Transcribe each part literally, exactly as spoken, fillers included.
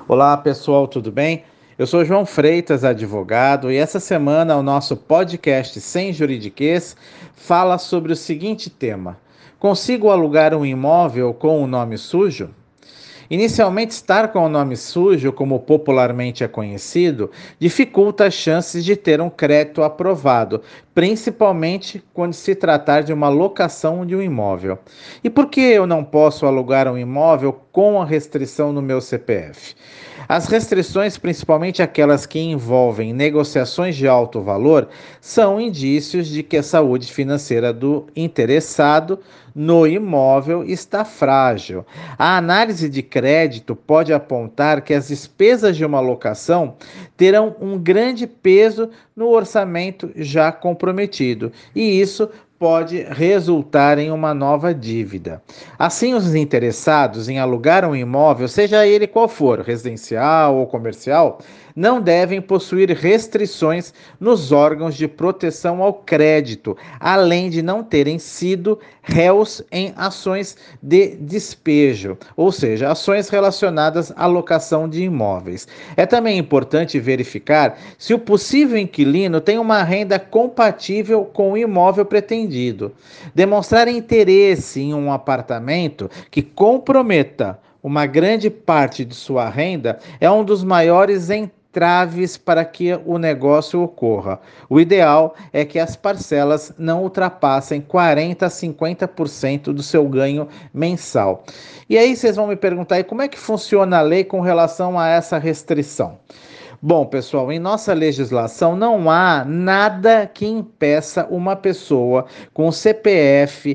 Olá pessoal, tudo bem? Eu sou João Freitas, advogado, e essa semana o nosso podcast Sem Juridiquês fala sobre o seguinte tema: consigo alugar um imóvel com o nome sujo? Inicialmente, estar com o nome sujo, como popularmente é conhecido, dificulta as chances de ter um crédito aprovado, principalmente quando se tratar de uma locação de um imóvel. E por que eu não posso alugar um imóvel com a restrição no meu C P F? As restrições, principalmente aquelas que envolvem negociações de alto valor, são indícios de que a saúde financeira do interessado no imóvel está frágil. A análise de crédito pode apontar que as despesas de uma locação terão um grande peso no orçamento já comprometido, e isso pode resultar em uma nova dívida. Assim, os interessados em alugar um imóvel, seja ele qual for, residencial ou comercial, não devem possuir restrições nos órgãos de proteção ao crédito, além de não terem sido réus em ações de despejo, ou seja, ações relacionadas à locação de imóveis. É também importante verificar se o possível inquilino tem uma renda compatível com o imóvel pretendido. Demonstrar interesse em um apartamento que comprometa uma grande parte de sua renda é um dos maiores entraves para que o negócio ocorra. O ideal é que as parcelas não ultrapassem quarenta a cinquenta por cento do seu ganho mensal. E aí vocês vão me perguntar, e como é que funciona a lei com relação a essa restrição? Bom, pessoal, em nossa legislação não há nada que impeça uma pessoa com C P F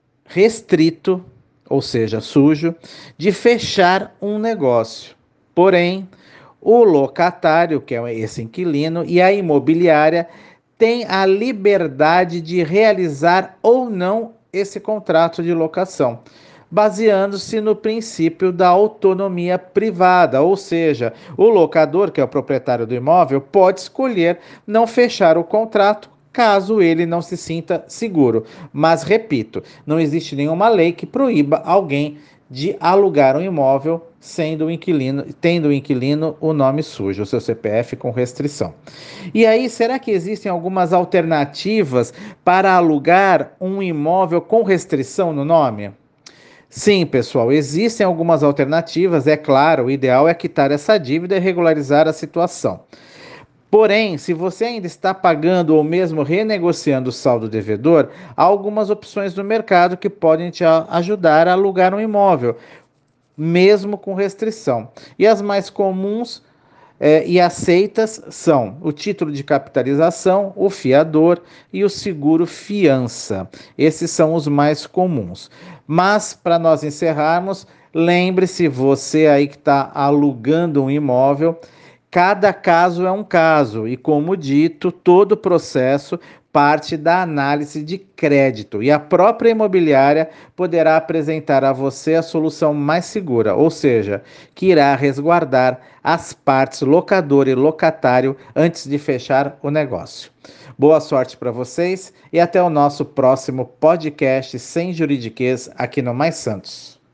restrito, ou seja, sujo, de fechar um negócio. Porém, o locatário, que é esse inquilino, e a imobiliária têm a liberdade de realizar ou não esse contrato de locação, baseando-se no princípio da autonomia privada, ou seja, o locador, que é o proprietário do imóvel, pode escolher não fechar o contrato caso ele não se sinta seguro. Mas, repito, não existe nenhuma lei que proíba alguém de alugar um imóvel sendo o inquilino, tendo o inquilino o nome sujo, o seu C P F com restrição. E aí, será que existem algumas alternativas para alugar um imóvel com restrição no nome? Sim, pessoal, existem algumas alternativas, é claro, o ideal é quitar essa dívida e regularizar a situação. Porém, se você ainda está pagando ou mesmo renegociando o saldo devedor, há algumas opções no mercado que podem te ajudar a alugar um imóvel, mesmo com restrição. E as mais comuns é, e aceitas são o título de capitalização, o fiador e o seguro fiança. Esses são os mais comuns. Mas, para nós encerrarmos, lembre-se, você aí que está alugando um imóvel, cada caso é um caso, e como dito, todo processo parte da análise de crédito, e a própria imobiliária poderá apresentar a você a solução mais segura, ou seja, que irá resguardar as partes locador e locatário antes de fechar o negócio. Boa sorte para vocês e até o nosso próximo podcast Sem Juridiquês aqui no Mais Santos.